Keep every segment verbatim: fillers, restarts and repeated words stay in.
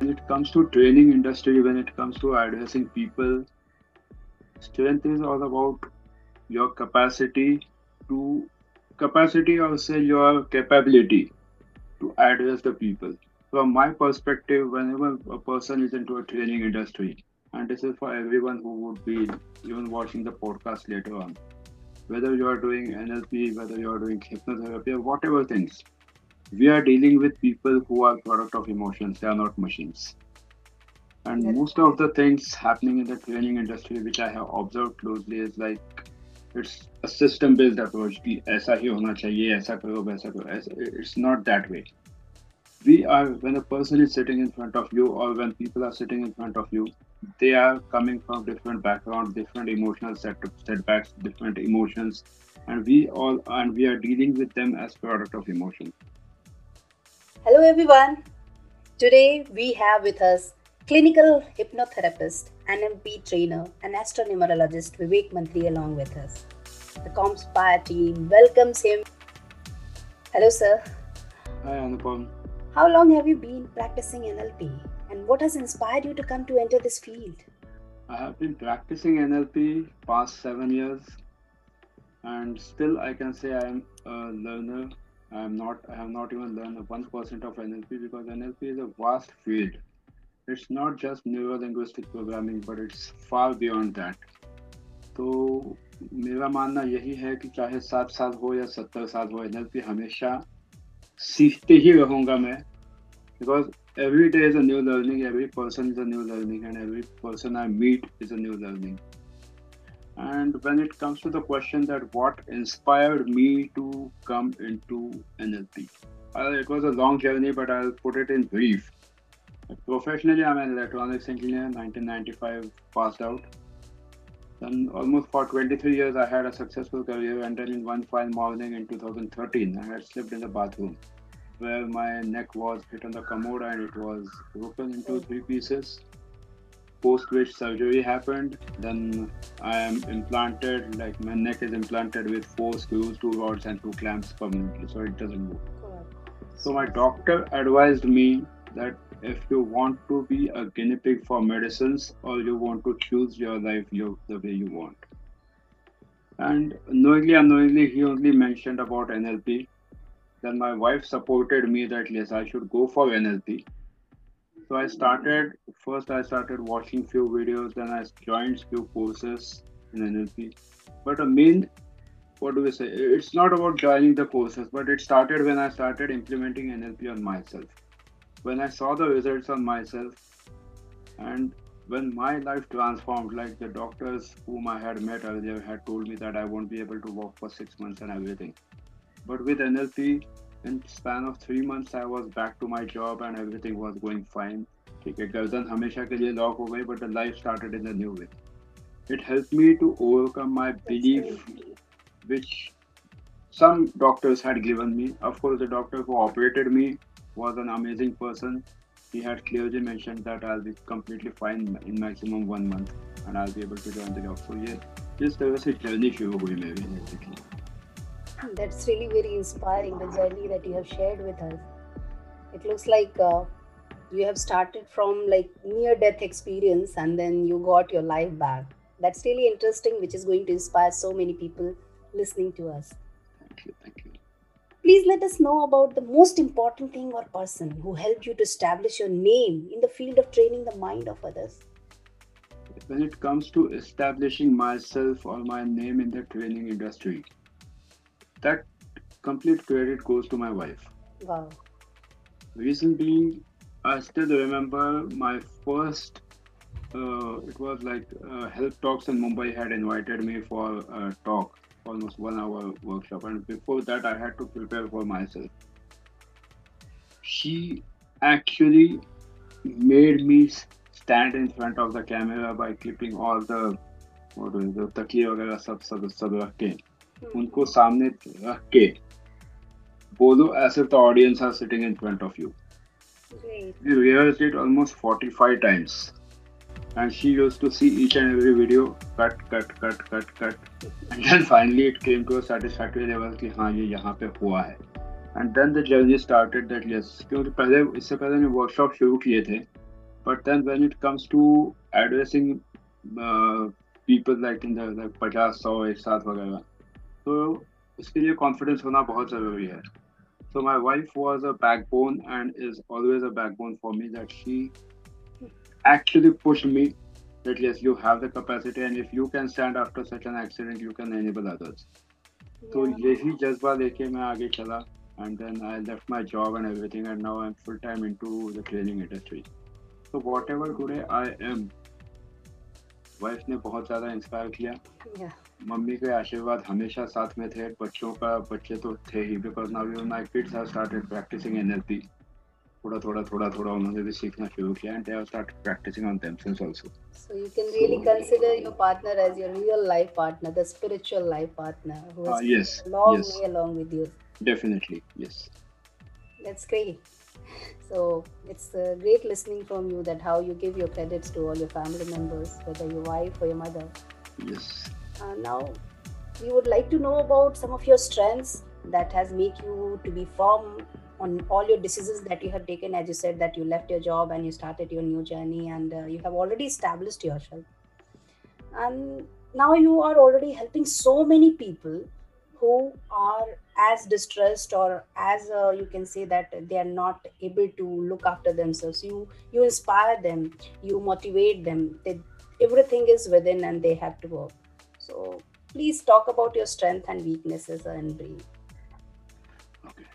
when it comes to training industry, when it comes to addressing people, strength is all about your capacity to capacity or say your capability to address the people. From my perspective, whenever a person is into a training industry, and this is for everyone who would be even watching the podcast later on, whether you are doing N L P, whether you are doing hypnotherapy, or whatever things, we are dealing with people who are product of emotions. They are not machines. And That's most of the things happening in the training industry, which I have observed closely, is like it's a system-based approach. कि ऐसा ही होना चाहिए, ऐसा करो, वैसा करो. ऐसा- It's not that way. We are when a person is sitting in front of you, or when people are sitting in front of you, they are coming from different backgrounds, different emotional set, setbacks, different emotions, and we all and we are dealing with them as product of emotion. Hello, everyone. Today we have with us clinical hypnotherapist, N L P trainer, and astronumerologist Vivek Mantri along with us. The Comspire team welcomes him. Hello, sir. Hi Anupam. How long have you been practicing N L P, and what has inspired you to come to enter this field? I have been practicing N L P past seven years, and still I can say I am a learner. I am not. I have not even learned one percent of N L P because N L P is a vast field. It's not just neuro linguistic programming, but it's far beyond that. तो मेरा मानना यही है कि चाहे सात साल हो या सत्तर साल हो, एनएलपी हमेशा सीखते ही रहूंगा मैं, because every day is a new learning, every person is a new learning, and every person I meet is a new learning. And when it comes to the question that what inspired me to come into N L P, uh, it was a long journey, but I'll put it in brief. Professionally, I'm an electronics engineer, nineteen ninety-five passed out. Then almost for twenty-three years, I had a successful career, and then in one fine morning in two thousand thirteen, I had slipped in the bathroom where my neck was hit on the commode and it was broken into Oh, three pieces. Post which surgery happened. Then I am implanted, like my neck is implanted with four screws, two rods, and two clamps permanently, so it doesn't move. God. So my So doctor advised me that if you want to be a guinea pig for medicines or you want to choose your life your, the way you want. And knowingly, unknowingly, he only mentioned about N L P. Then my wife supported me that yes, I should go for N L P. So I started first. I started watching few videos. Then I joined few courses in N L P. But the main, what do we say? It's not about joining the courses, but it started when I started implementing N L P on myself. When I saw the results on myself, and when my life transformed, like the doctors whom I had met earlier had told me that I won't be able to walk for six months and everything. But with N L P, in span of three months, I was back to my job and everything was going fine. ठीक है गर्दन हमेशा के लिए lock हो गई, but the life started in a new way. It helped me to overcome my that's belief, really great. which some doctors had given me. Of course, the doctor who operated me was an amazing person. He had clearly mentioned that I'll be completely fine in maximum one month and I'll be able to join the job. So yeah, जिस तरह से journey शुरू हुई मेरी basically. That's really very inspiring, the journey that you have shared with us. It looks like uh, you have started from like near death experience and then you got your life back. That's really interesting, which is going to inspire so many people listening to us. Thank you, thank you. Please let us know about the most important thing or person who helped you to establish your name in the field of training the mind of others. When it comes to establishing myself or my name in the training industry, that complete credit goes to my wife. Wow. Reason being, I still remember my first, uh, it was like uh, Health Talks in Mumbai had invited me for a talk, almost one hour workshop. And before that, I had to prepare for myself. She actually made me s- stand in front of the camera by clipping all the what is the तकिए वगैरह सब सब सब रख के उनको Hmm. सामने रख के बोलो as if the audience are sitting in front of you. Great. We rehearsed it almost forty-five times. And she used to see each and every video, cut, cut, cut, cut, cut. And then finally it came to a satisfactory level कि हाँ ये यहाँ पे हुआ है. And then the journey started that yes, क्योंकि पहले इससे पहले मैं workshop शुरू किए थे. But then when it comes to addressing uh, people like in the like पचास सौ एक साथ वगैरह, तो उसके लिए कॉन्फिडेंस होना बहुत ज़रूरी है. So my wife was a backbone and is always a backbone for me, that she actually pushed me that yes, you have the capacity, and if you can stand after such an accident, you can enable others. तो Yeah. यही जज्बा लेके मैं आगे चला, and then I left my job and everything, and now I'm full time into the training industry. So whatever today I am, wife ने बहुत ज़्यादा इंस्पायर किया. Yeah. मम्मी के आशीर्वाद हमेशा साथ में थे. बच्चों का बच्चे तो थे ही, because now even my kids have started practising NLP. थोड़ा थोड़ा थोड़ा थोड़ा उन्होंने भी सीखना शुरू किया, and they have started practising on themselves also. So you can really consider your partner as your real life partner, the spiritual life partner who Uh, has yes, come a long yes, way along with you. definitely, yes. That's great. So it's uh, great listening from you that how you give your credits to all your family members, whether your wife or your mother. Yes. Uh, now, we would like to know about some of your strengths that has make you to be firm on all your decisions that you have taken. As you said that you left your job and you started your new journey, and uh, you have already established yourself, and now you are already helping so many people who are as distressed, or as uh, you can say that they are not able to look after themselves. You you inspire them, you motivate them, they, everything is within and they have to work. So please talk about your strength and weaknesses and brief. Okay.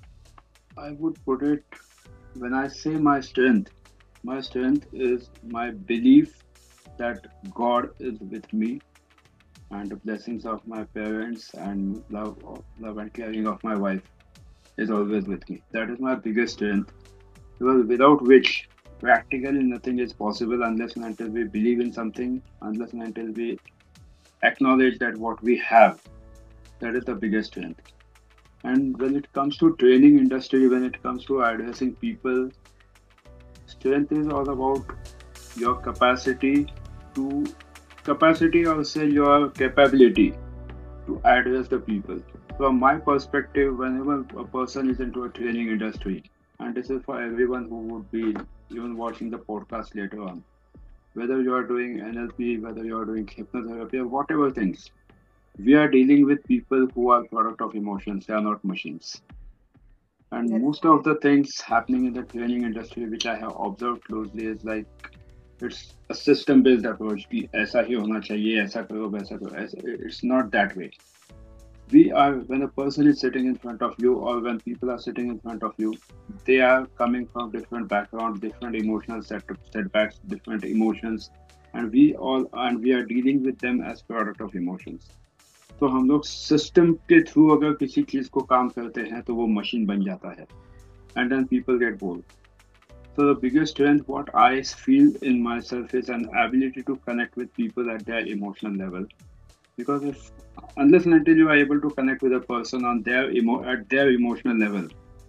I would put it, when I say my strength, my strength is my belief that God is with me, and the blessings of my parents and love, love and caring of my wife is always with me. That is my biggest strength. Because without which practically nothing is possible, unless and until we believe in something, unless and until we acknowledge that what we have, that is the biggest strength. And when it comes to training industry, when it comes to addressing people, strength is all about your capacity to capacity or say your capability to address the people. From my perspective, whenever a person is into a training industry, and this is for everyone who would be even watching the podcast later on, whether you are doing N L P, whether you are doing hypnotherapy, or whatever things, we are dealing with people who are product of emotions. They are not machines. And That's most of the things happening in the training industry, which I have observed closely, is like it's a system-based approach. कि ऐसा ही होना चाहिए, ऐसा करो, वैसा करो. ऐसा- It's not that way. We are, when a person is sitting in front of you, or when people are sitting in front of you, they are coming from different backgrounds, different emotional set, setbacks, different emotions, and we all and we are dealing with them as product of emotions. तो हम लोग system के through अगर किसी चीज को काम करते हैं तो वो मशीन बन जाता है, and then people get bored. So the biggest strength what I feel in myself is an ability to connect with people at their emotional level. Because if unless and until you are able to connect with a person on their emo at their emotional level,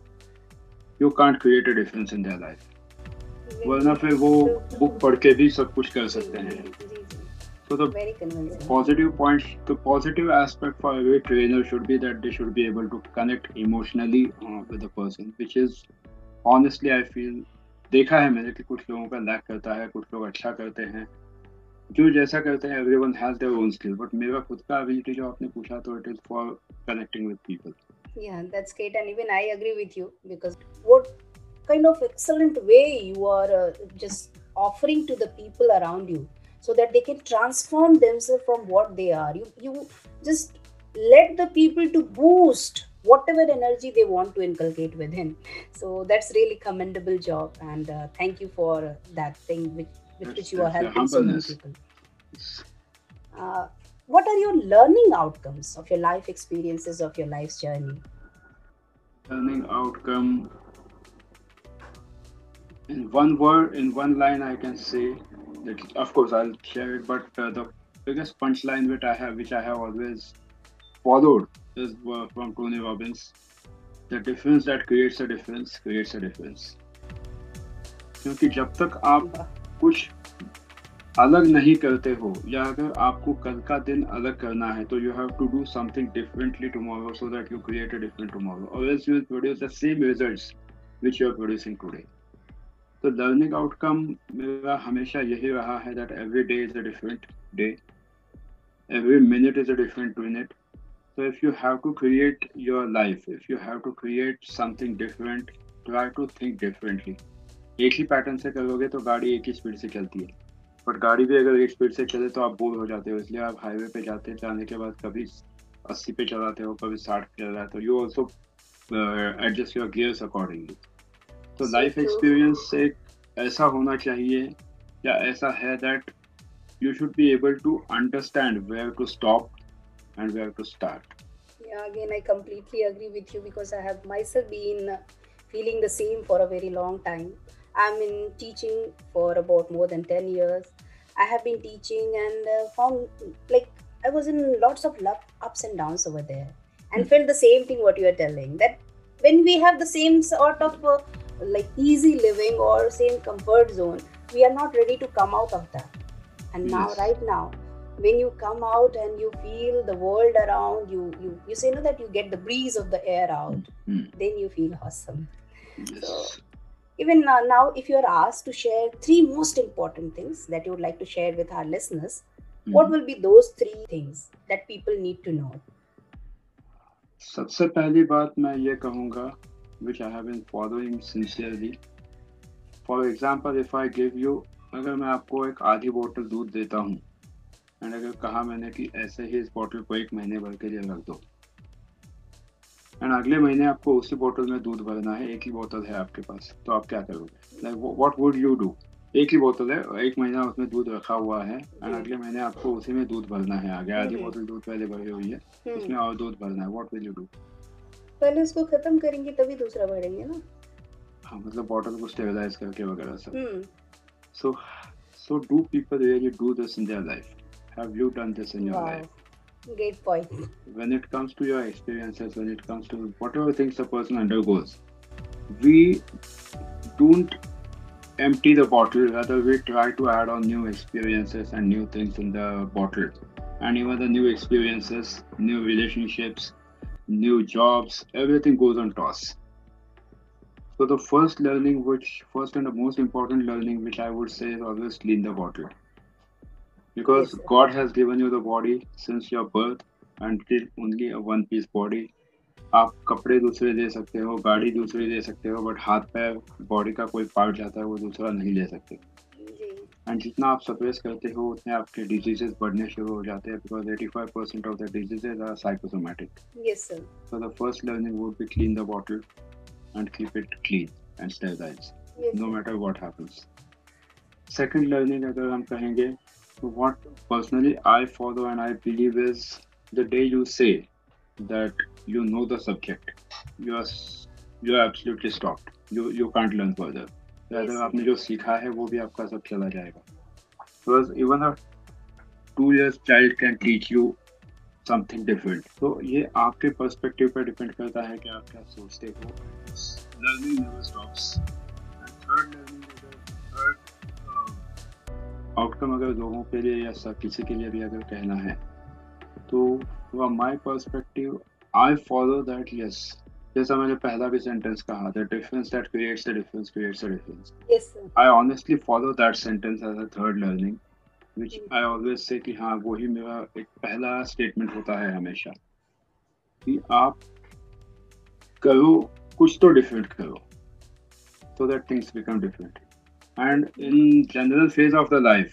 you can't create a difference in their life. वरना फिर वो book पढ़ के भी सब कुछ कर सकते हैं. So the very convincing. positive point, the positive aspect for every trainer should be that they should be able to connect emotionally uh, with the person, which is honestly I feel देखा है मैंने कि कुछ लोगों का lack करता है, कुछ लोग अच्छा करते हैं, जो जैसा करते हैं everyone has their own skill, but मेरा खुद का ability जो आपने पूछा तो it is for connecting with people. Yeah, that's great, and even I agree with you, because what kind of excellent way you are uh, just offering to the people around you, so that they can transform themselves from what they are. You you just let the people to boost whatever energy they want to inculcate within. So that's really commendable job, and uh, thank you for uh, that thing which with That's which you are that's their helping so many humbleness. people. Uh, what are your learning outcomes of your life experiences of your life's journey? Learning outcome in one word, in one line, I can say that. Of course, I'll share it, but uh, the biggest punchline which I have, which I have always followed, is uh, from Tony Robbins. The difference that creates a difference creates a difference. क्योंकि जब तक आप Wow. कुछ अलग नहीं करते हो, या अगर आपको कल का दिन अलग करना है, तो you have to do something differently tomorrow so that you create a different tomorrow, or else you will produce the same results which you are producing today. तो लर्निंग आउटकम मेरा हमेशा यही रहा है that every day is a different day, every minute is a different minute. So if you have to create your life, if you have to create something different, try to think differently. एक ही pattern से करोगे तो गाड़ी एक ही speed से चलती है, but गाड़ी भी अगर एक स्पीड से चले तो आप बोर हो जाते हो, इसलिए आप हाईवे पे जाते जाने के बाद कभी अस्सी पे चलाते हो, कभी साठ पे चल रहा है, तो you also adjust your gears accordingly. तो So लाइफ true. एक्सपीरियंस एक ऐसा होना चाहिए या ऐसा है that you should be able to understand where to stop and where to start. Yeah, again, I completely agree with you because I have myself been uh, feeling the same for a very long time. I'm in teaching for about more than ten years. I have been teaching and uh, found like I was in lots of luck, ups and downs over there, Hmm. and felt the same thing what you are telling, that when we have the same sort of uh, like easy living or same comfort zone, we are not ready to come out of that. And now, Yes. right now, when you come out and you feel the world around you, you you say no that you get the breeze of the air out, Hmm. then you feel awesome. So Yes. even now, now if you are asked to share three most important things that you would like to share with our listeners, what Hmm. will be those three things that people need to know? सबसे पहली बात मैं ये कहूँगा, which I have been following sincerely. For example, if I give you, अगर मैं आपको एक आधी बोतल दूध देता हूँ एंड अगर कहा मैंने कि ऐसे ही इस बोतल को एक महीने भर के लिए रख दो, एंड अगले महीने आपको उसी बोतल में दूध भरना है, एक ही बोतल है आपके पास, तो आप क्या करोगे? Like what would you do? एक ही बोतल है, एक महीना उसमें दूध रखा हुआ है एंड अगले महीने आपको उसी में दूध भरना है, आगे आधी हम्म, बोतल दूध पहले भरी हुई है, हम्म. उसमें और दूध भरना है. What will you do? पहले उसको खत्म करेंगे तभी दूसरा बढ़ेंगे ना. हाँ, मतलब बॉटल को स्टेबलाइज करके वगैरह सब. Hmm. So so do people really do this in their life? Have you done this in your Wow, लाइफ? great point. When it comes to your experiences, when it comes to whatever things a person undergoes, we don't empty the bottle, rather we try to add on new experiences and new things in the bottle. And even the new experiences, new relationships, new jobs, everything goes on toss. So the first learning, which first and the most important learning, which I would say, is always clean the bottle. Because Yes, sir. God has given you the body since your birth until only a one piece body. आप कपड़े दूसरे दे सकते हो, गाड़ी दूसरी दे सकते हो, but हाथ पैर बॉडी का कोई पार्ट जाता है वो दूसरा नहीं ले सकते. जी. एंड जितना आप सप्रेस करते हो उतने आपके डिजीजेस बढ़ने शुरू हो जाते हैं, because eighty-five percent of the diseases are psychosomatic. Yes, sir. So the first learning would be clean the bottle and keep it clean and sterilise Yes, no sir. Matter what happens. Second learning अगर हम कहेंगे, तो what personally I follow and I believe is the day you say that you know the subject, you are you are absolutely stopped. You you can't learn further. Rather, Yes, आपने जो सीखा है वो भी आपका सब चला जाएगा. Because even a two years child can teach you something different. तो ये आपके पर्सपेक्टिव पे डिपेंड करता है कि आप क्या सोचते हो. Learning never stops. And third learning is the third outcome अगर लोगों के लिए या सब किसी के लिए भी अगर कहना है, तो from my perspective, I follow that, yes. जैसा मैंने पहला भी सेंटेंस कहा, the difference that creates the difference creates the difference. yes, sir. I honestly follow that sentence as a third learning, which I always say कि हाँ वही मेरा एक पहला स्टेटमेंट होता है हमेशा, कि आप करो कुछ तो डिफरेंट करो, so that things become different. And in general phase of the life,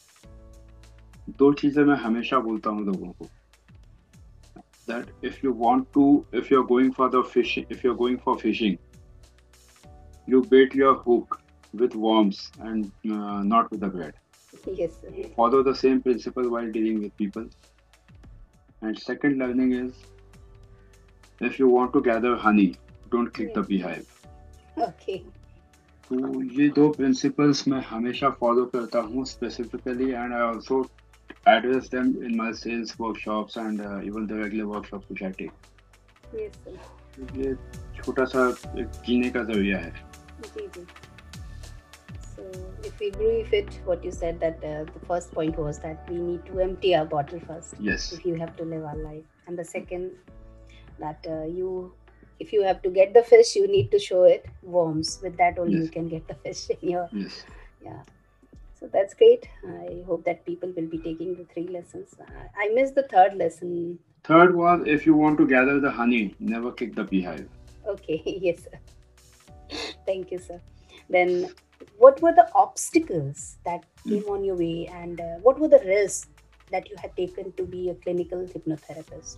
दो चीजें मैं हमेशा बोलता हूँ लोगों को, that if you want to, if you're going for the fishing, if you're going for fishing, you bait your hook with worms and uh, not with the bread. Yes, sir. Follow the same principle while dealing with people. And second learning is, if you want to gather honey, don't click the beehive. Okay. तो ये दो principles मैं हमेशा follow करता हूँ specifically, and I also address them in my sales workshops and uh, even the regular workshops which I take. Yes, sir. ये छोटा सा एक जीने का जरिया है. जी, जी. So, if we brief it, what you said, that uh, the first point was that we need to empty our bottle first Yes. if you have to live our life, and the second, that uh, you if you have to get the fish, you need to show it worms. With that only you Yes, can get the fish in your, yes. yeah. So that's great. I hope that people will be taking the three lessons. I, I missed the third lesson. Third was, if you want to gather the honey, never kick the beehive. Okay, yes, sir. Thank you, sir. Then, what were the obstacles that Mm. came on your way, and uh, what were the risks that you had taken to be a clinical hypnotherapist?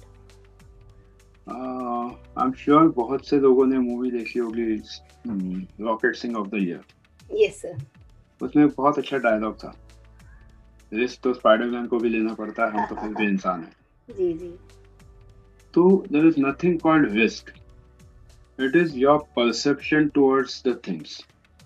Uh, I'm sure बहुत से लोगों ने movie देखी होगी rocket Singh of the year. Yes, sir. उसमें एक बहुत अच्छा डायलॉग था, रिस्क तो स्पाइडरमैन को भी लेना पड़ता है, हम तो फिर भी इंसान हैं. जी जी. तो there is nothing called risk, it is your perception towards the things,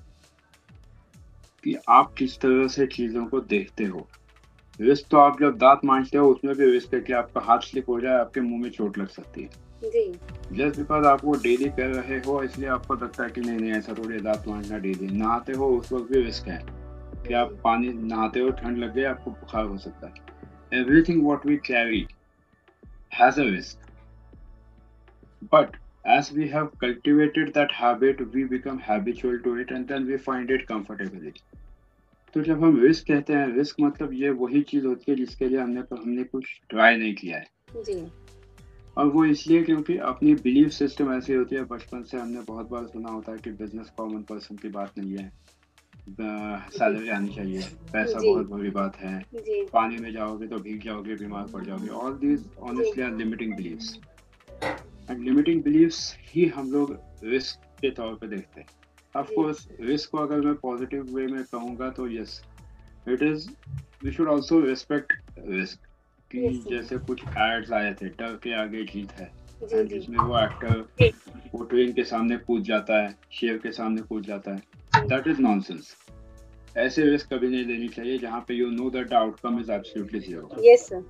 कि आप किस तरह से चीजों को देखते हो. रिस्क तो आप जब दांत मांजते हो उसमें भी रिस्क है कि आपका हाथ स्लिप हो जाए, आपके मुंह में चोट लग सकती है. जी. जस्ट बिकॉज आप वो डेली कर रहे हो इसलिए आपको लगता है कि नहीं नहीं ऐसा थोड़ी दांत मांजना डेली. नहाते हो उस वक्त भी रिस्क है कि आप पानी नहाते हो, ठंड लग गई, आपको बुखार हो सकता है. Everything what we carry has a risk, but as we have cultivated that habit, we become habitual to it and then we find it comfortably. तो जब हम रिस्क कहते हैं, रिस्क मतलब ये वही चीज होती है जिसके लिए हमने हमने कुछ ट्राई नहीं किया है. जी. और वो इसलिए क्योंकि अपनी बिलीफ सिस्टम ऐसी होती है, बचपन से हमने बहुत बार सुना होता है कि बिजनेस कॉमन पर्सन की बात नहीं है, सैलरी आनी चाहिए, पैसा जी. बहुत बड़ी बात है, जी. पानी में जाओगे तो भीग जाओगे, बीमार पड़ जाओगे. All these honestly are limiting beliefs, and limiting beliefs ही हम लोग रिस्क के तौर पे देखते हैं. ऑफ कोर्स रिस्क को अगर मैं पॉजिटिव वे में कहूँगा तो yes, it is, we should also respect risk. कि Yes, sir. जैसे कुछ एड्स आए थे, डर के आगे जीत है, जी एंड जी. जिसमें वो एक्टर वो ट्रेन के सामने कूद जाता है, शेर के सामने कूद जाता है. That is nonsense. ऐसे रिस्क कभी नहीं लेनी चाहिए जहाँ पे you know that the outcome is absolutely zero. Yes, sir.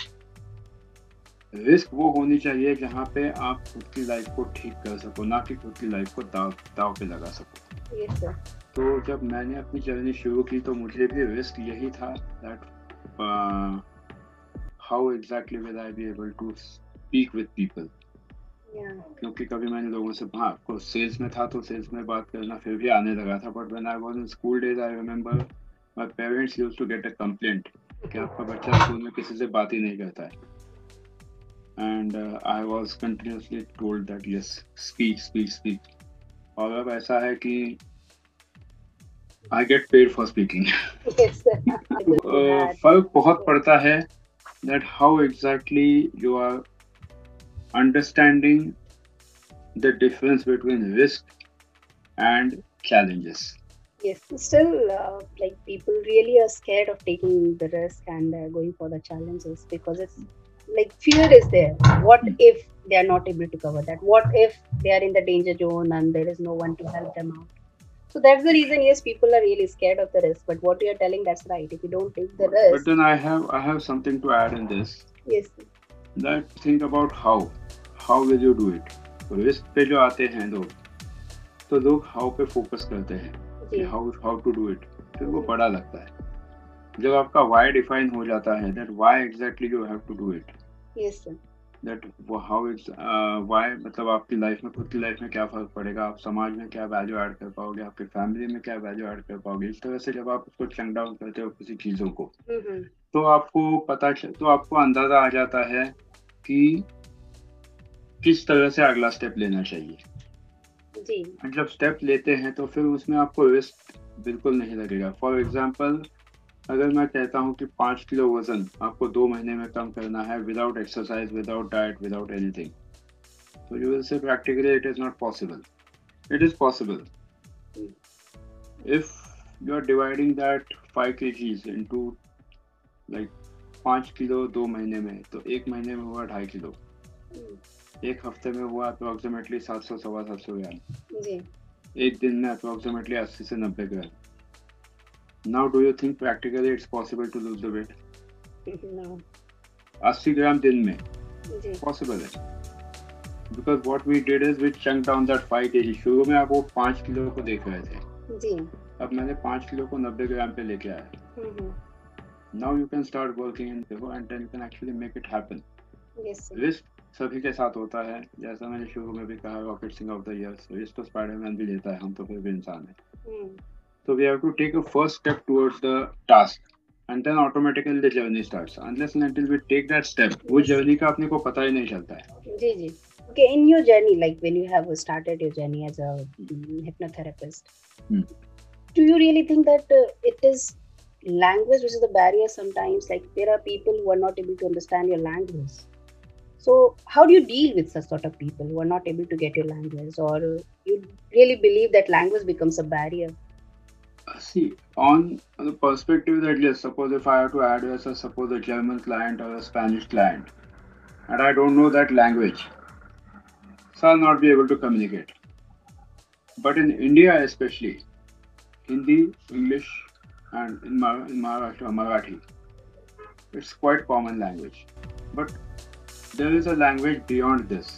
Risk वो होनी चाहिए जहाँ पे आप खुद की लाइफ को ठीक कर सको, ना कि खुद की लाइफ को दाव दाव पे लगा सको. Yes, sir. तो जब मैंने अपनी जर्नी शुरू की तो मुझे भी रिस्क यही था, that how exactly will I be able to speak with people. Yeah. क्योंकि कभी मैंने लोगों से, हाँ को सेल्स में था तो सेल्स में बात करना फिर भी आने लगा था, but when I was in school days I remember my parents used to get a complaint कि आपका बच्चा स्कूल में किसी से बात ही नहीं करता है. And I was continuously told that yes, speak speak speak. और अब ऐसा है कि I get paid for speaking. Yes, sir. फर्क बहुत पड़ता है that how exactly you are understanding the difference between risk and challenges. Yes, still, uh, like people really are scared of taking the risk and uh, going for the challenges because it's like fear is there. What if they are not able to cover that? What if they are in the danger zone and there is no one to help them out? So that's the reason, yes, people are really scared of the risk. But what you are telling, that's right. If you don't take the But risk, then I have I have something to add in this. yes, That think about how how will you do it. तो risk पे जो आते हैं लोग, तो लोग how पे focus करते हैं कि जी. How how to do it, फिर वो बड़ा लगता है. जब आपका वाई डिफाइन हो जाता है, that why exactly you have to do it, Yes, sir. That वो हाउ इट्स व्हाई, मतलब आपकी लाइफ में, खुद की लाइफ में क्या फर्क पड़ेगा, आप समाज में क्या वैल्यू ऐड कर पाओगे, आपके फैमिली में क्या वैल्यू ऐड कर पाओगे. इस तरह से जब आप उसको चंक डाउन करते हो किसी चीजों को, Mm-hmm. तो आपको पता चल, तो आपको अंदाजा आ जाता है कि किस तरह से अगला स्टेप लेना चाहिए. जी. और जब स्टेप लेते हैं तो फिर उसमें आपको रिस्क बिल्कुल नहीं लगेगा. फॉर एग्जाम्पल, अगर मैं कहता हूँ कि पाँच किलो वजन आपको दो महीने में कम करना है without exercise, without diet, without anything, तो you will say practically it is not possible. It is possible if you are dividing that five KGs into like पाँच किलो दो महीने में, तो एक महीने में हुआ ढाई किलो, एक हफ्ते में हुआ अप्रोक्सीमेटली सात सौ सवा सात सौ ग्राम, जी. एक दिन में अप्रोक्सीमेटली अस्सी से नब्बे gram. Now do you think practically it's possible to lose the weight? No. अस्सी ग्राम दिन में जी. पॉसिबल है, because what we did is we chunk down that five KG. शुरू में आप वो पाँच किलो को देख रहे थे, जी. अब मैंने पाँच किलो को नब्बे ग्राम पे लेके आया. Mm-hmm. Now you can start working in and then you can actually make it happen. Yes, sir. Risk सभी के साथ होता है, जैसा मैंने शुरू में भी कहा, Rocket Singh of the year, so इस तो स्पाइडरमैन भी लेता है, हम तो फिर भी इंसान है. Hmm. So we have to take a first step towards the task, and then automatically the journey starts. Unless and until we take that step, वो Yes. journey का अपने को पता ही नहीं चलता है. जी जी. Okay, in your journey, like when you have started your journey as a mm, hypnotherapist, Hmm. do you really think that uh, it is language which is the barrier sometimes? Like there are people who are not able to understand your language. So how do you deal with such sort of people who are not able to get your language, or uh, you really believe that language becomes a barrier? See, on the perspective that yes, suppose if I have to address a suppose a German client or a Spanish client, and I don't know that language, so I'll not be able to communicate. But in India especially, Hindi, English, and in, Mar- in Maharashtra, Marathi, it's quite common language. But there is a language beyond this,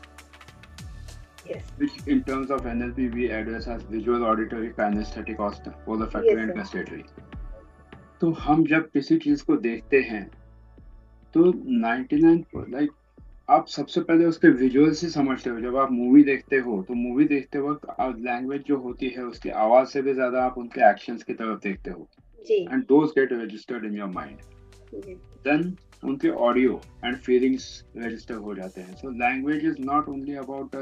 Yes. which in terms of N L P we address as visual, auditory, kinesthetic, olfactory and Yes, sir. gustatory. तो हम जब किसी चीज को देखते हैं तो निन्यानवे लाइक आप सबसे पहले उसके विजुअल से समझते हो. जब आप मूवी देखते हो तो मूवी देखते वक्त लैंग्वेज जो होती है उसकी आवाज से भी ज्यादा आप उनके एक्शंस की तरफ देखते हो, जी. And those get registered in your mind. जी. देन उनके ऑडियो एंड फीलिंग्स रजिस्टर हो जाते हैं. So language is not only about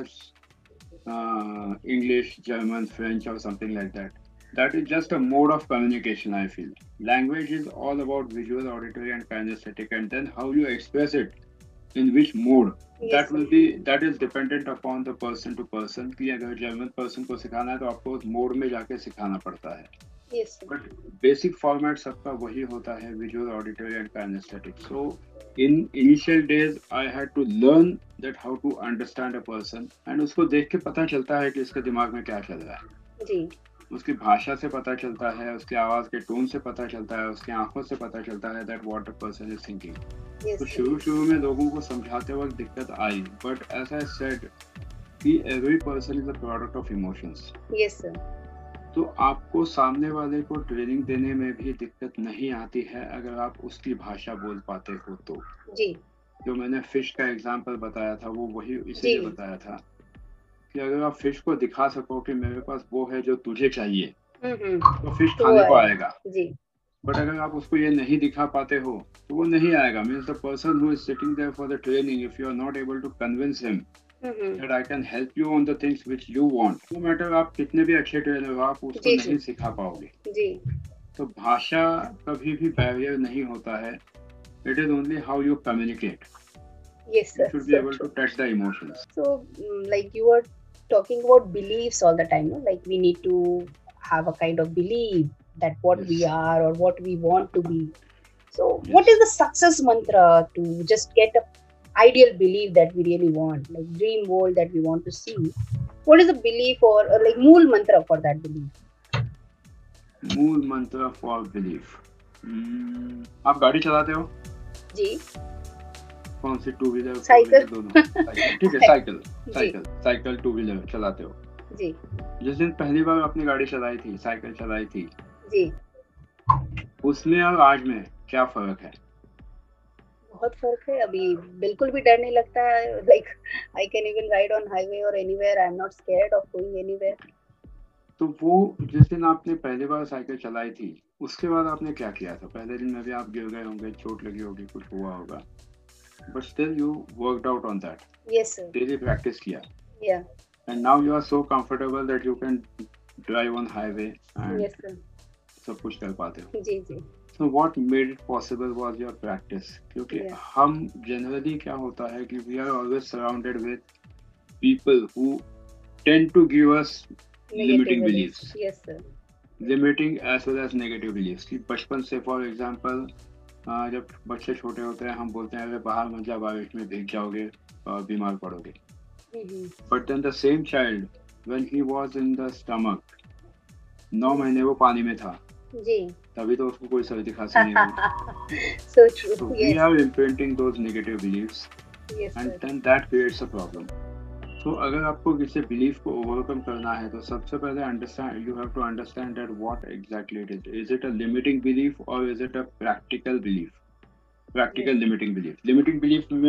English, German, French और something like that. That is just a mode of communication, I feel. Language is all about visual, auditory, and kinesthetic, and then how you express it, in which mode. Yes, that will sir. be that is dependent upon the person to person. कि अगर German person को सिखाना है तो आपको उस mode में जाके सिखाना पड़ता है. Yes, sir. But basic format सबका वही होता है, visual, auditory, and kinesthetic. So in initial days, I had to learn that how to understand a person, and उसको देख के पता चलता है कि इसके दिमाग में क्या चल रहा है. जी. उसकी भाषा से पता चलता है, उसकी आवाज के टोन से पता चलता है, उसकी आंखों से पता चलता है that what a person is thinking. Yes, तो sir. शुरू शुरू में लोगों को समझाते वक्त दिक्कत आई, बट एज आई सेड कि every person is a product of emotions. Yes, sir. तो आपको सामने वाले को ट्रेनिंग देने में भी दिक्कत नहीं आती है अगर आप उसकी भाषा बोल पाते हो तो. जी. जो मैंने फिश का एग्जांपल बताया था वो वही इसीलिए जी. बताया था कि अगर आप फिश को दिखा सको कि मेरे पास वो है जो तुझे चाहिए, हम्म. तो फिश तो खाने को आएगा. आएगा. जी. बट अगर आप उसको ये नहीं दिखा पाते हो तो वो नहीं आएगा. Means the person who is sitting there for the training, if you are not able to convince him hmm. That I can help you on the things which you want, no matter आप कितने भी अच्छे trainer हो, आप उसको जी, नहीं जी. सिखा पाओगे. जी. तो भाषा कभी भी बैरियर नहीं होता है. It is only how you communicate. Yes, You sir. should be So able to true. touch the emotions. So, mm, like you were talking about beliefs all the time, no? Like we need to have a kind of belief that what we Yes. are or what we want to be. So, Yes. what is the success mantra to just get a ideal belief that we really want, like dream world that we want to see? What is the belief or, or like mool mantra for that belief? मूल मंत्र for belief. आप गाड़ी चलाते हो? जी. कौन सी, two wheeler, cycle. दोनों? साइकिल. ठीक है, साइकिल. जी. साइकिल साइकिल टू व्हीलर चलाते हो. जी. जिस दिन पहली बार अपनी गाड़ी चलाई थी, साइकिल चलाई थी, जी. उसमें और आज में क्या फर्क है? बहुत फर्क है. अभी बिल्कुल भी डर नहीं लगता है. Like I can even ride on highway और anywhere. I am not scared of going anywhere. तो वो जिस दिन आपने पहली बार साइकिल चलाई थी उसके बाद आपने क्या किया था? पहले दिन में भी आप गिर गए होंगे, चोट लगी होगी, कुछ हुआ होगा, but still you worked out on that. Yes sir. Daily practice किया, yeah. And now you are so comfortable that you can drive on highway and yes sir. सब कुछ कर पाते हो. जी जी. So what made it possible was your practice. क्योंकि Yeah. हम generally क्या होता है कि we are always surrounded with people who tend to give us limiting beliefs, Yes sir. limiting as well as negative beliefs. कि बचपन से for example अ, जब बच्चे छोटे होते हैं हम बोलते हैं अगर बाहर मत जाओ, बारिश में भीग जाओगे और बीमार पड़ोगे. Mhm. But then the same child when he was in the stomach, नौ महीने वो पानी में था, जी. तभी तो उसको कोई सर्दी खांसी नहीं हुई. So true. So Yes. we are imprinting those negative beliefs, Yes and sir. then that creates a problem. So अगर आपको किसी belief को overcome करना है तो सबसे पहले understand you have to understand that what exactly it is. Is it a limiting belief or is it a practical belief? Practical Yes. limiting belief. Limiting belief में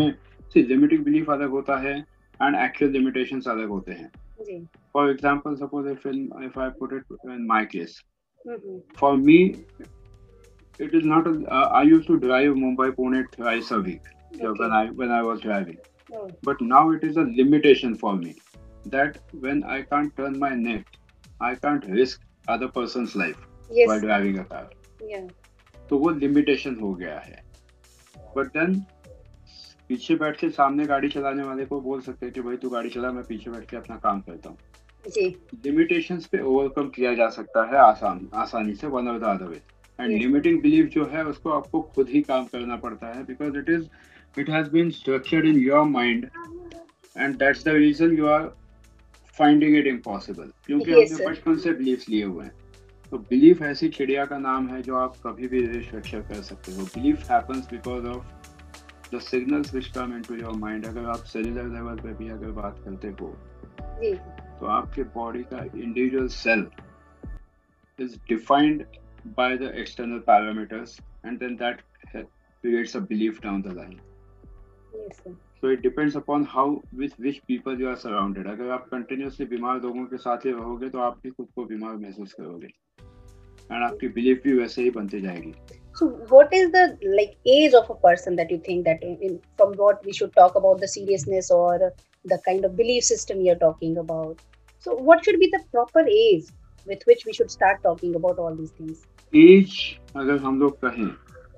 सी लिमिटिंग बिलीफ अलग होता है एंड एक्चुअल लिमिटेशंस अलग होते हैं. जी. For example suppose if in if I put it in my case, Mm-hmm. For me it is not a, uh, I used to drive Mumbai Pune thrice a week, so when Okay. I when I was driving. Oh. But now it is a limitation for me that when I can't turn my neck, I can't risk other person's life while Yes. driving a car. Yeah. तो वो limitation हो गया है. But then पीछे बैठ के सामने गाड़ी चलाने वाले को बोल सकते हैं कि भाई तू गाड़ी चला, मैं पीछे बैठ के अपना काम करता हूँ. जी. लिमिटेशंस पे ओवरकम किया जा सकता है आसान आसानी से one or the other way. And Yes. Limiting belief जो है उसको आपको खुद ही काम करना पड़ता है because it is it has been structured in your mind and that's the reason you are finding it impossible, क्योंकि Yes, हमने sir. बचपन से बिलीफ लिए हुए हैं. तो बिलीफ ऐसी चिड़िया का नाम है जो आप कभी भी रिस्ट्रक्चर कर सकते हो. Belief happens because of the signals which come into your mind. अगर आप सेलुलर लेवल पे भी अगर बात करते हो जी. तो आपके बॉडी का individual cell is defined by the external parameters and then that creates a belief down the line. Yes, sir. So it depends upon how with which people you are surrounded. अगर आप continuously बीमार लोगों के साथ ही रहोगे तो आप भी खुद को बीमार महसूस करोगे and आपकी belief भी वैसे ही बनती जाएगी. So, what is the like age of a person that you think that in, in from what we should talk about the seriousness or the kind of belief system you're talking about? So, what should be the proper age with which we should start talking about all these things? Age अगर हम लोग कहें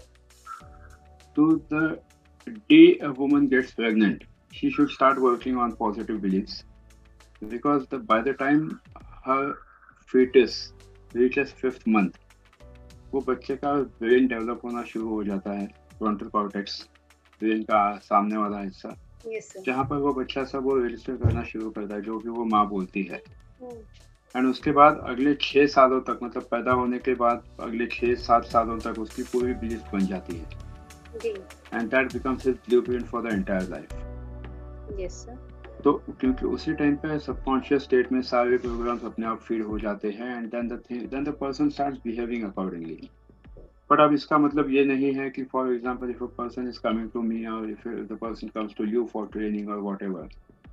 तो the day a woman gets pregnant, she should start working on positive beliefs because the, by the time her fetus reaches fifth month, वो बच्चे का brain develop होना शुरू हो जाता है. फ्रंटल कॉर्टेक्स ब्रेन का सामने वाला हिस्सा, Yes, sir. जहाँ पर वो बच्चा सब वो रजिस्टर करना शुरू करता है जो भी वो माँ बोलती है. Hmm. एंड उसके बाद अगले छः सालों तक मतलब पैदा होने के बाद अगले छः सात सालों तक उसकी पूरी बिलीफ बन जाती है. जी. And that becomes his blueprint for the entire life. Yes, sir. तो क्योंकि उसी टाइम पे सबकॉन्शियस स्टेट में सारे प्रोग्राम्स अपने आप फीड हो जाते हैं and then the then the person starts behaving accordingly. But अब इसका मतलब ये नहीं है कि for example if a person is coming to me or if the person comes to you for training or whatever,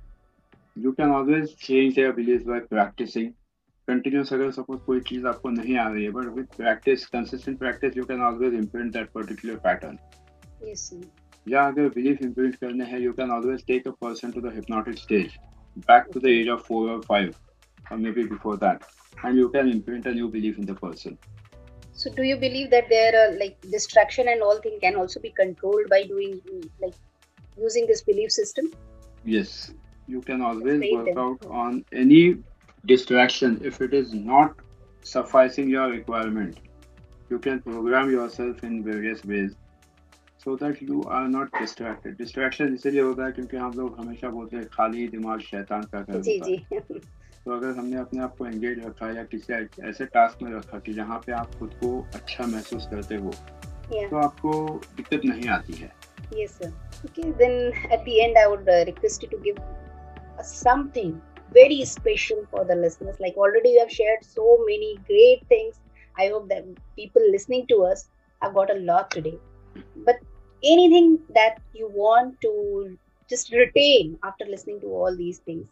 you can always change their believes by practicing continuous. अगर suppose कोई चीज आपको नहीं आ रही है but with practice consistent practice you can always imprint that particular pattern. Yes, sir. या अगर बिलीफ इम्प्रिंट करने हैं you can always take a person to the hypnotic stage back to the age of four or five or maybe before that, and you can imprint a new belief in the person. So, do you believe that there are like distraction and all thing can also be controlled by doing like using this belief system? Yes, you can always Great work then. out on any distraction if it is not sufficing your requirement. You can program yourself in various ways so that you are not distracted. Distraction इसलिए होता है क्योंकि हम लोग हमेशा बोलते हैं खाली दिमाग शैतान का घर जी होता है. जी. तो अगर हमने अपने आप को एंगेज रखा या किसी ऐसे टास्क में रखा कि जहाँ पे आप खुद को अच्छा महसूस करते हो Yeah. तो आपको दिक्कत नहीं आती है. Yes, sir. Okay, then at the end, I would uh, request you to give us something very special for the listeners. Like already you have shared so many great things. I hope that people listening to us have got a lot today. But anything that you want to just retain after listening to all these things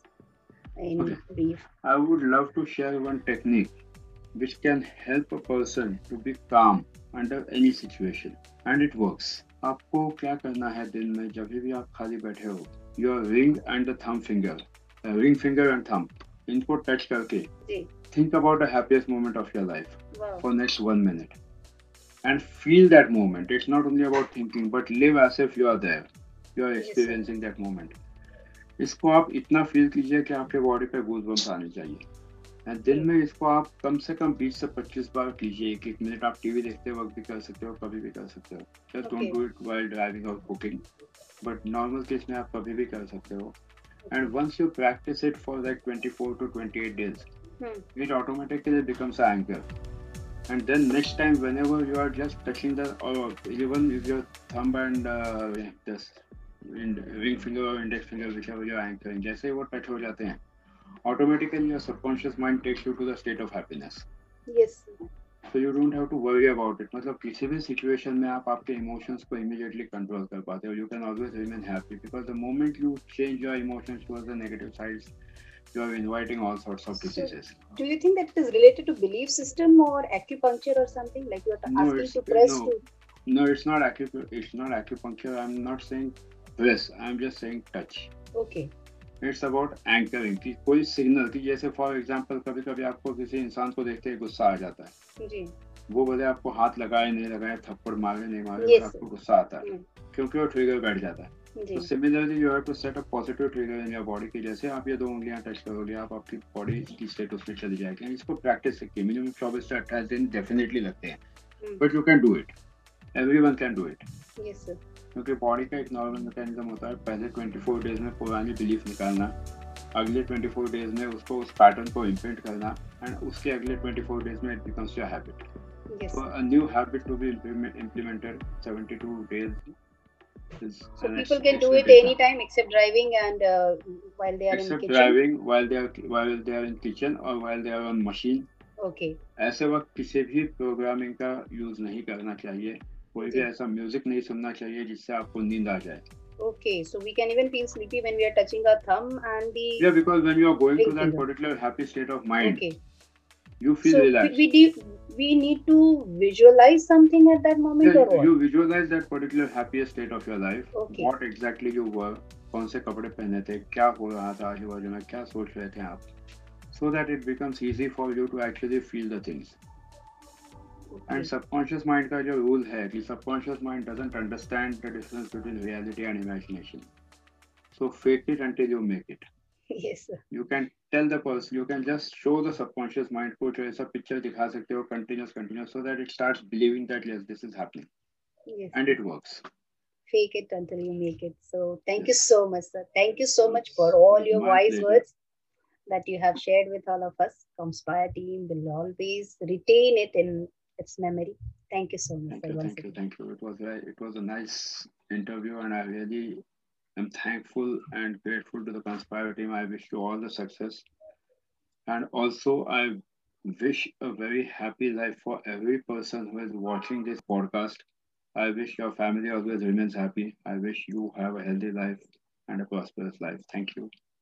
in Okay. brief. I would love to share one technique which can help a person to be calm under any situation and it works. आपको क्या करना है दिन में जब भी आप खाली बैठे हो, your ring and the thumb finger, uh, ring finger and thumb, इनको टच करके जी. think about the happiest moment of your life Wow. for next one minute and feel that moment. It's not only about thinking but live as if you are there. You are Yes, sir. experiencing that moment. इसको आप इतना feel कीजिए कि आपके body पे goosebumps आने चाहिए. And दिन में इसको आप कम से कम बीस से पच्चीस बार कीजिए. एक एक मिनट आप टीवी देखते वक्त भी कर सकते हो, कभी भी कर सकते हो. Just don't Okay. Do it while driving or cooking, but normal case में आप कभी भी कर सकते हो. And once you practice it for like twenty-four to twenty-eight days, Hmm. it automatically becomes an anchor. And then next time whenever you are just touching the or even with your thumb and uh, this ring finger or index finger whichever you are anchoring, जैसे ही वो touch हो जाते हैं automatically your subconscious mind takes you to the state of happiness. Yes, sir. So you don't have to worry about it. मतलब किसी भी situation में आप आपके emotions को immediately control कर पाते हो. You can always remain happy because the moment you change your emotions towards the negative sides, you are inviting all sorts of So, diseases. do you think that it is related to belief system or acupuncture or something? Like you're t- No, asking it's to press no, to. no, it's not acupuncture. It's not acupuncture. I'm not saying press. I'm just saying touch. Okay. It's about anchoring कि कोई signal कि जैसे for example कभी कभी आपको किसी इंसान को देखते ही गुस्सा आ जाता है जी. वो भले आपको हाथ लगाए नहीं लगाए थप्पड़ मारे नहीं मारे बट Yes, sir. आपको गुस्सा आता है Hmm. क्योंकि वो ट्रिगर बैठ जाता है तो जी. Similarly you have to set a positive trigger in your body की जैसे आप ये दो उंगलियां टच करोगे आप आपकी बॉडी की स्टेटस में चली जाएगी इसको प्रैक्टिस सीखिए मिनिमम चौबीस से अट्ठाईस दिन डेफिनेटली लगते हैं Hmm. But you can do it everyone can do it Yes, sir. क्योंकि बॉडी का एक नॉर्मल मैकेनिज्म होता है पहले ट्वेंटी फोर डेज में पुरानी बिलीफ निकालना अगले ट्वेंटी फोर डेज में उसको उस पैटर्न को इम्प्रिंट करना एंड उसके अगले ट्वेंटी फोर डेज में it becomes your habit Yes, so sir. A new habit to be implemented seventy two days is So and it's people can it's do a it big one. anytime except driving and uh, while they are in Except kitchen. driving while they are while they are in kitchen or while they are on machine. Okay. ऐसे वक्त किसी भी programming का use नहीं करना चाहिए कोई भी जी. ऐसा म्यूजिक नहीं सुनना चाहिए जिससे आपको नींद आ जाए. Okay. So we can even feel sleepy when we are touching our thumb and the Yeah, because when you are going to ring that finger. particular happy state of mind, Okay. you feel So we, relaxed. we do we need to visualize something at that moment Yeah, or what? you visualize that particular happiest state of your life. Okay. What exactly you were, कौन से कपड़े पहने थे, क्या हो रहा था आजू बाजू में, क्या सोच रहे थे आप, so that it becomes easy for you to actually feel the things. Okay. And subconscious mind का जो rule है कि subconscious mind doesn't understand the difference between reality and imagination. So fake it until you make it. Yes, sir. You can tell the person, you can just show the subconscious mind को जो ऐसा picture दिखा सकते हो continuous continuous so that it starts believing that yes this is happening Yes. and sir. it works. Fake it until you make it. So thank you Yes. so much, sir. Thank you so much for all your My wise pleasure. words that you have shared with all of us. Comspire team will always retain it in its memory. Thank you so much, Thank sir. you, Once thank you, again. thank you. It was a, it was a nice interview, and I really am thankful and grateful to the Conspire team. I wish you all the success, and also I wish a very happy life for every person who is watching this podcast. I wish your family always remains happy. I wish you have a healthy life and a prosperous life. Thank you.